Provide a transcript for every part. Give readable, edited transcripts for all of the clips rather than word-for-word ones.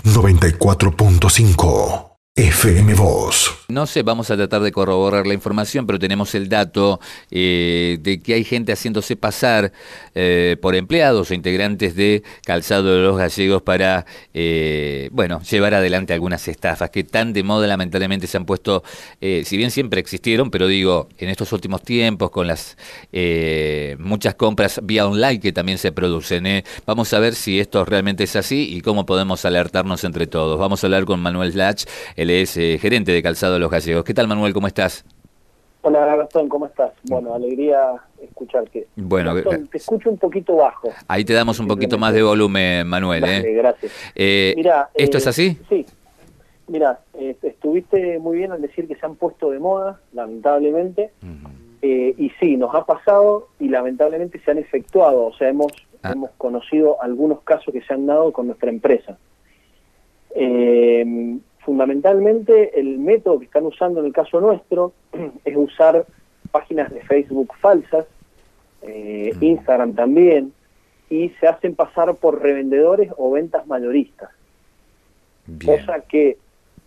94.5 FM Voz. No sé, vamos a tratar de corroborar la información, pero tenemos el dato de que hay gente haciéndose pasar por empleados o integrantes de Calzado de los Gallegos para, llevar adelante algunas estafas que tan de moda lamentablemente se han puesto, si bien siempre existieron, pero digo, en estos últimos tiempos con las muchas compras vía online que también se producen. Vamos a ver si esto realmente es así y cómo podemos alertarnos entre todos. Vamos a hablar con Manuel Lach. Él es gerente de Calzado de los Gallegos. ¿Qué tal, Manuel? ¿Cómo estás? Hola, Gastón, ¿cómo estás? Bueno, alegría escucharte. Bueno, Gastón, te escucho un poquito bajo. Ahí te damos un poquito más de volumen, Manuel. Dale, gracias. Mira, ¿esto es así? Sí. Mira, estuviste muy bien al decir que se han puesto de moda, lamentablemente. Y sí, nos ha pasado y lamentablemente se han efectuado. O sea, hemos conocido algunos casos que se han dado con nuestra empresa. Fundamentalmente el método que están usando en el caso nuestro es usar páginas de Facebook falsas, Instagram también, y se hacen pasar por revendedores o ventas mayoristas. Bien. Cosa que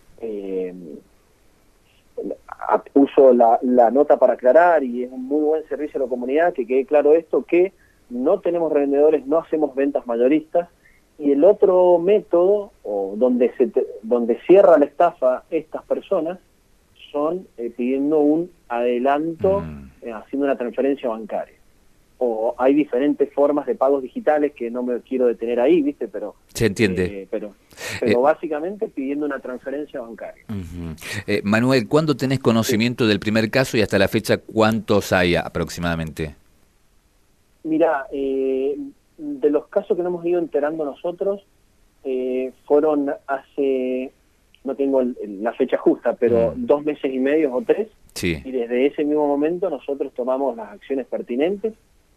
puso la nota para aclarar, y es un muy buen servicio a la comunidad, que quede claro esto, que no tenemos revendedores, no hacemos ventas mayoristas. Y el otro método, o donde cierra la estafa estas personas, son pidiendo un adelanto, haciendo una transferencia bancaria. O hay diferentes formas de pagos digitales que no me quiero detener ahí, ¿viste? Pero se entiende. Pero básicamente pidiendo una transferencia bancaria. Manuel, ¿cuándo tenés conocimiento del primer caso y hasta la fecha cuántos hay aproximadamente? Mirá, de los casos que nos hemos ido enterando nosotros, fueron hace, no tengo la fecha justa, pero 2 meses y medio o 3, sí. Y desde ese mismo momento nosotros tomamos las acciones pertinentes,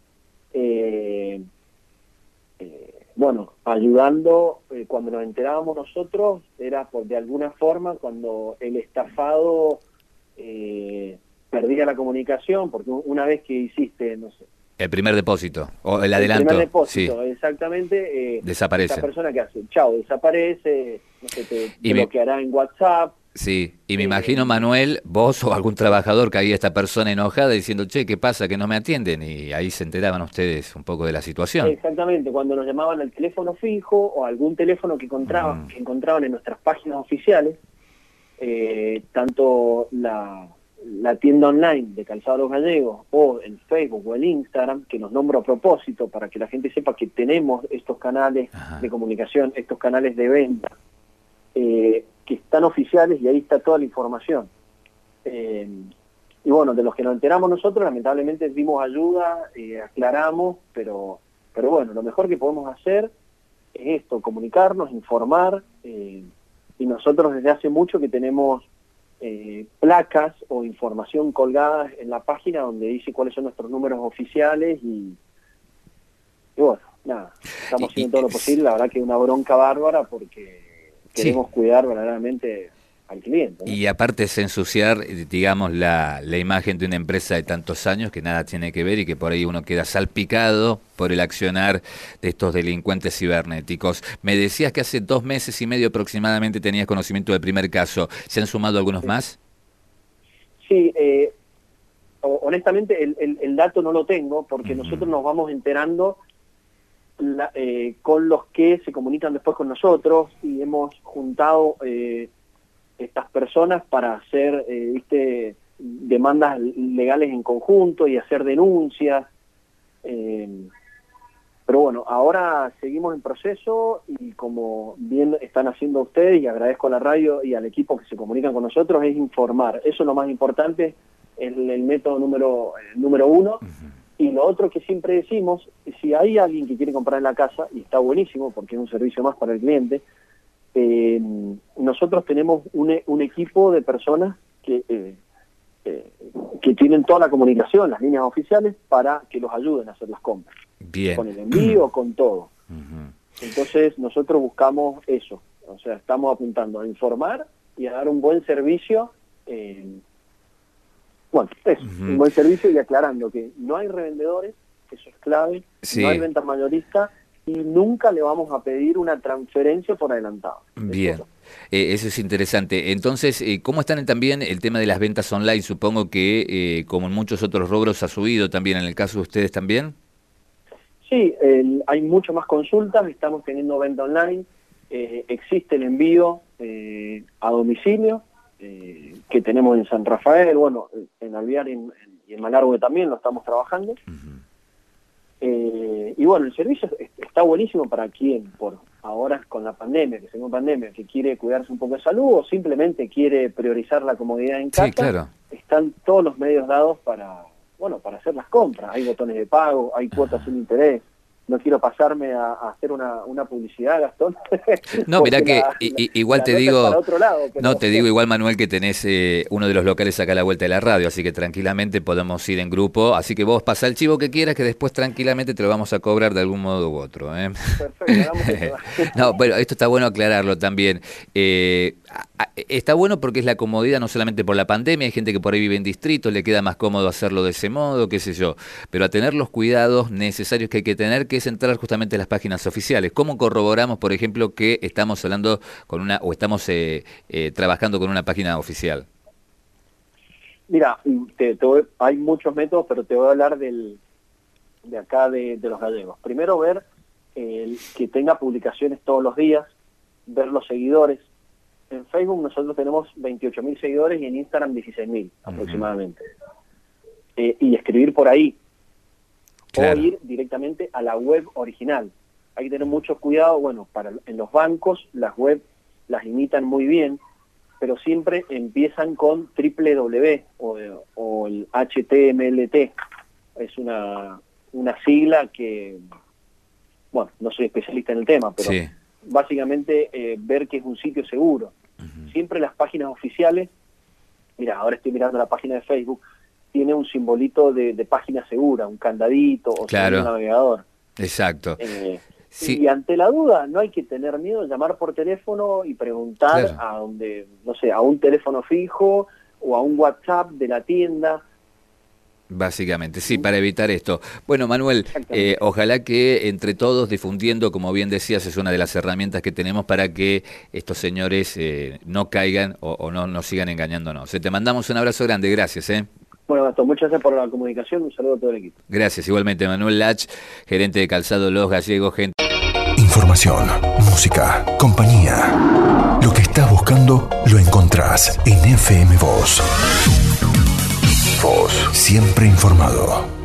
ayudando. Cuando nos enterábamos nosotros, era de alguna forma cuando el estafado perdía la comunicación, porque una vez que hiciste, no sé, el primer depósito, o el adelanto. El primer depósito, sí. Exactamente. Desaparece. Esa persona que hace, chao, desaparece, no sé, te bloqueará en WhatsApp. Sí, y me imagino, Manuel, vos o algún trabajador que había esta persona enojada diciendo, che, ¿qué pasa? Que no me atienden, y ahí se enteraban ustedes un poco de la situación. Exactamente, cuando nos llamaban al teléfono fijo o algún teléfono que encontraban en nuestras páginas oficiales, tanto la tienda online de Calzado de los Gallegos o el Facebook o el Instagram, que nos nombro a propósito para que la gente sepa que tenemos estos canales de comunicación, estos canales de venta, que están oficiales, y ahí está toda la información. Y bueno, de los que nos enteramos nosotros, lamentablemente dimos ayuda, aclaramos, pero bueno, lo mejor que podemos hacer es esto, comunicarnos, informar, y nosotros desde hace mucho que tenemos placas o información colgadas en la página donde dice cuáles son nuestros números oficiales, y bueno, nada, estamos haciendo todo lo posible. La verdad que es una bronca bárbara porque queremos cuidar verdaderamente al cliente, ¿no? Y aparte es ensuciar, digamos, la imagen de una empresa de tantos años que nada tiene que ver, y que por ahí uno queda salpicado por el accionar de estos delincuentes cibernéticos. Me decías que hace 2 meses y medio aproximadamente tenías conocimiento del primer caso. ¿Se han sumado algunos más? Sí, honestamente el dato no lo tengo, porque nosotros nos vamos enterando con los que se comunican después con nosotros, y hemos juntado estas personas para hacer demandas legales en conjunto y hacer denuncias. Pero bueno, ahora seguimos en proceso, y como bien están haciendo ustedes, y agradezco a la radio y al equipo que se comunican con nosotros, es informar. Eso es lo más importante, es el método número 1. Y lo otro que siempre decimos, si hay alguien que quiere comprar en la casa, y está buenísimo porque es un servicio más para el cliente, nosotros tenemos un equipo de personas que tienen toda la comunicación, las líneas oficiales, para que los ayuden a hacer las compras. Bien. Con el envío, con todo. Entonces nosotros buscamos eso, o sea, estamos apuntando a informar y a dar un buen servicio. Un buen servicio, y aclarando que no hay revendedores, eso es clave, no hay venta mayorista, y nunca le vamos a pedir una transferencia por adelantado. Bien, eso es interesante. Entonces, ¿cómo están también el tema de las ventas online? Supongo que, como en muchos otros rubros, ha subido también, en el caso de ustedes también. Sí, hay mucho más consultas, estamos teniendo venta online, existe el envío a domicilio, que tenemos en San Rafael, bueno, en Alvear y en Malargüe también lo estamos trabajando. Y bueno, el servicio está buenísimo para quien, por ahora con la pandemia, que según pandemia, que quiere cuidarse un poco de salud o simplemente quiere priorizar la comodidad en casa. Sí, claro. Están todos los medios dados para hacer las compras. Hay botones de pago, hay cuotas sin interés. No quiero pasarme a hacer una publicidad, Gastón. No, mirá que igual te digo, te digo igual, Manuel, que tenés uno de los locales acá a la vuelta de la radio, así que tranquilamente podemos ir en grupo, así que vos pasá el chivo que quieras, que después tranquilamente te lo vamos a cobrar de algún modo u otro. Perfecto, hagamos eso. No, pero esto está bueno aclararlo también. Está bueno porque es la comodidad, no solamente por la pandemia, hay gente que por ahí vive en distritos, le queda más cómodo hacerlo de ese modo, qué sé yo, pero a tener los cuidados necesarios que hay que tener, que es entrar justamente a las páginas oficiales. ¿Cómo corroboramos, por ejemplo, que estamos hablando con estamos trabajando con una página oficial? Mira, hay muchos métodos, pero te voy a hablar de acá de los gallegos. Primero, ver que tenga publicaciones todos los días, ver los seguidores. En Facebook nosotros tenemos 28.000 seguidores y en Instagram 16.000 aproximadamente. Y escribir por ahí. Claro. O ir directamente a la web original. Hay que tener mucho cuidado, bueno, en los bancos las web las imitan muy bien, pero siempre empiezan con www o el HTMLT. Es una sigla que, bueno, no soy especialista en el tema, pero sí. Básicamente ver que es un sitio seguro. Siempre las páginas oficiales, mira, ahora estoy mirando la página de Facebook, tiene un simbolito de página segura, un candadito o claro. Un navegador. Exacto. Sí. Y ante la duda no hay que tener miedo de llamar por teléfono y preguntar claro. a un teléfono fijo o a un WhatsApp de la tienda. Básicamente, sí, para evitar esto. Bueno, Manuel, ojalá que entre todos difundiendo, como bien decías, es una de las herramientas que tenemos para que estos señores no caigan o no nos sigan engañándonos. Te mandamos un abrazo grande, gracias. Bueno, Gastón, muchas gracias por la comunicación, un saludo a todo el equipo. Gracias, igualmente, Manuel Lach, gerente de Calzado Los Gallegos. Información, música, compañía. Lo que estás buscando lo encontrás en FM Voz. Voz, siempre informado.